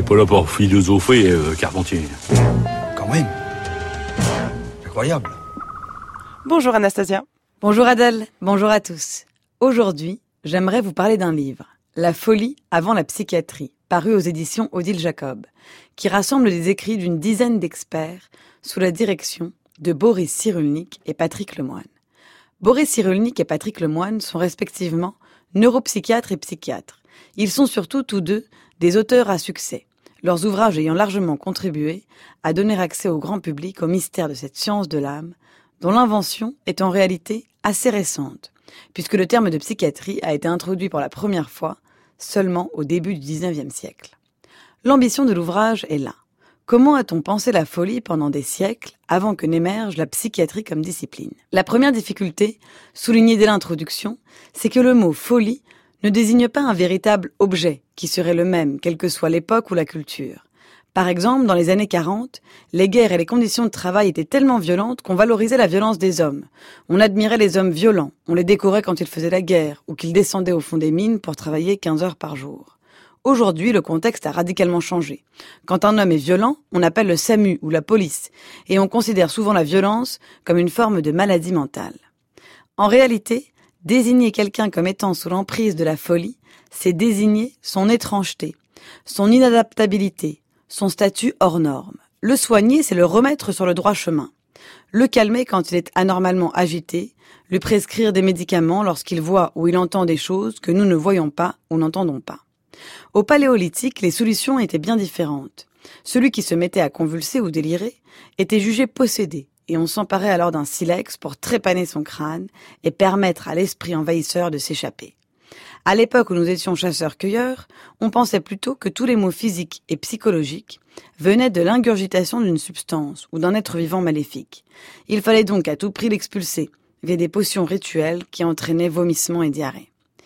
n'est pas là pour philosopher, Carpentier. Quand même. Incroyable. Bonjour Anastasia. Bonjour Adèle, bonjour à tous. Aujourd'hui, j'aimerais vous parler d'un livre, La folie avant la psychiatrie, paru aux éditions Odile Jacob, qui rassemble les écrits d'une dizaine d'experts sous la direction de Boris Cyrulnik et Patrick Lemoine. Boris Cyrulnik et Patrick Lemoine sont respectivement neuropsychiatres et psychiatres. Ils sont surtout tous deux des auteurs à succès, leurs ouvrages ayant largement contribué à donner accès au grand public au mystère de cette science de l'âme, dont l'invention est en réalité assez récente, puisque le terme de psychiatrie a été introduit pour la première fois seulement au début du XIXe siècle. L'ambition de l'ouvrage est là. Comment a-t-on pensé la folie pendant des siècles avant que n'émerge la psychiatrie comme discipline ? La première difficulté, soulignée dès l'introduction, c'est que le mot « folie » ne désigne pas un véritable objet qui serait le même, quelle que soit l'époque ou la culture. Par exemple, dans les années 40, les guerres et les conditions de travail étaient tellement violentes qu'on valorisait la violence des hommes. On admirait les hommes violents, on les décorait quand ils faisaient la guerre ou qu'ils descendaient au fond des mines pour travailler 15 heures par jour. Aujourd'hui, le contexte a radicalement changé. Quand un homme est violent, on appelle le SAMU ou la police, et on considère souvent la violence comme une forme de maladie mentale. En réalité, désigner quelqu'un comme étant sous l'emprise de la folie, c'est désigner son étrangeté, son inadaptabilité, son statut hors norme. Le soigner, c'est le remettre sur le droit chemin. Le calmer quand il est anormalement agité, lui prescrire des médicaments lorsqu'il voit ou il entend des choses que nous ne voyons pas ou n'entendons pas. Au Paléolithique, les solutions étaient bien différentes. Celui qui se mettait à convulser ou délirer était jugé possédé, et on s'emparait alors d'un silex pour trépaner son crâne et permettre à l'esprit envahisseur de s'échapper. À l'époque où nous étions chasseurs-cueilleurs, on pensait plutôt que tous les maux physiques et psychologiques venaient de l'ingurgitation d'une substance ou d'un être vivant maléfique. Il fallait donc à tout prix l'expulser, via des potions rituelles qui entraînaient vomissements et diarrhée.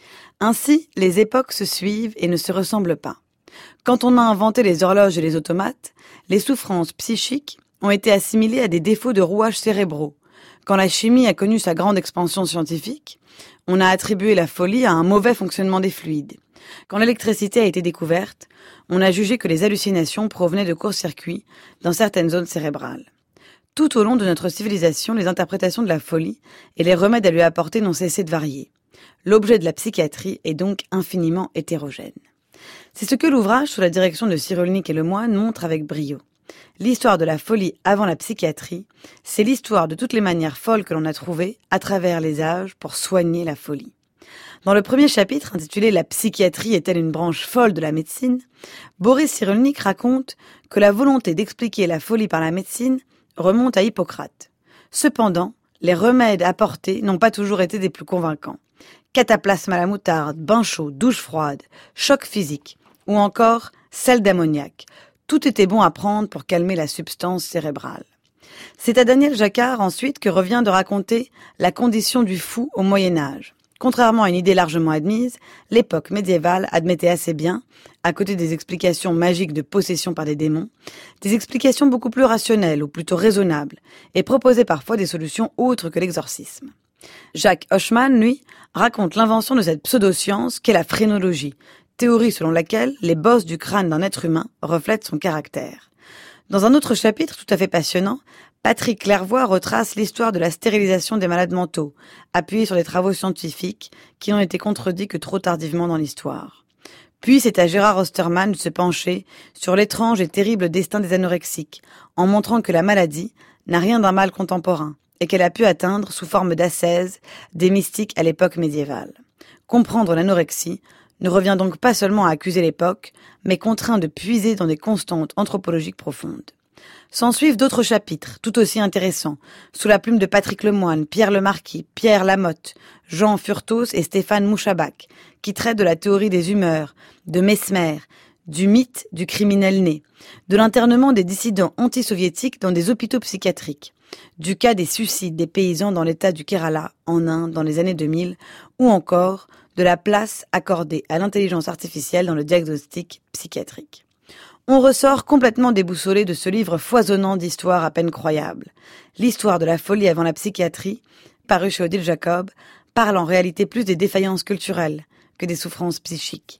Ainsi, les époques se suivent et ne se ressemblent pas. Quand on a inventé les horloges et les automates, les souffrances psychiques ont été assimilées à des défauts de rouages cérébraux. Quand la chimie a connu sa grande expansion scientifique, on a attribué la folie à un mauvais fonctionnement des fluides. Quand l'électricité a été découverte, on a jugé que les hallucinations provenaient de court-circuits dans certaines zones cérébrales. Tout au long de notre civilisation, les interprétations de la folie et les remèdes à lui apporter n'ont cessé de varier. L'objet de la psychiatrie est donc infiniment hétérogène. C'est ce que l'ouvrage, sous la direction de Cyrulnik et Lemoine, montre avec brio. L'histoire de la folie avant la psychiatrie, c'est l'histoire de toutes les manières folles que l'on a trouvées à travers les âges pour soigner la folie. Dans le premier chapitre, intitulé « La psychiatrie est-elle une branche folle de la médecine ?», Boris Cyrulnik raconte que la volonté d'expliquer la folie par la médecine remonte à Hippocrate. Cependant, les remèdes apportés n'ont pas toujours été des plus convaincants. Cataplasme à la moutarde, bain chaud, douche froide, choc physique ou encore sel d'ammoniac. Tout était bon à prendre pour calmer la substance cérébrale. C'est à Daniel Jacquard ensuite que revient de raconter la condition du fou au Moyen-Âge. Contrairement à une idée largement admise, l'époque médiévale admettait assez bien, à côté des explications magiques de possession par des démons, des explications beaucoup plus rationnelles ou plutôt raisonnables et proposait parfois des solutions autres que l'exorcisme. Jacques Hochmann, lui, raconte l'invention de cette pseudoscience qu'est la phrénologie, théorie selon laquelle les bosses du crâne d'un être humain reflètent son caractère. Dans un autre chapitre tout à fait passionnant, Patrick Clairvoy retrace l'histoire de la stérilisation des malades mentaux, appuyé sur des travaux scientifiques qui n'ont été contredits que trop tardivement dans l'histoire. Puis c'est à Gérard Osterman de se pencher sur l'étrange et terrible destin des anorexiques, en montrant que la maladie n'a rien d'un mal contemporain, et qu'elle a pu atteindre, sous forme d'ascèse, des mystiques à l'époque médiévale. Comprendre l'anorexie ne revient donc pas seulement à accuser l'époque, mais contraint de puiser dans des constantes anthropologiques profondes. S'ensuivent d'autres chapitres, tout aussi intéressants, sous la plume de Patrick Lemoine, Pierre Lemarquis, Pierre Lamotte, Jean Furtos et Stéphane Mouchabak, qui traitent de la théorie des humeurs, de Mesmer, du mythe du criminel né, de l'internement des dissidents anti-soviétiques dans des hôpitaux psychiatriques, du cas des suicides des paysans dans l'état du Kerala, en Inde, dans les années 2000, ou encore de la place accordée à l'intelligence artificielle dans le diagnostic psychiatrique. On ressort complètement déboussolé de ce livre foisonnant d'histoires à peine croyables. L'histoire de la folie avant la psychiatrie, paru chez Odile Jacob, parle en réalité plus des défaillances culturelles que des souffrances psychiques.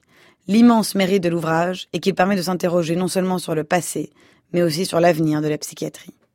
L'immense mérite de l'ouvrage est qu'il permet de s'interroger non seulement sur le passé, mais aussi sur l'avenir de la psychiatrie.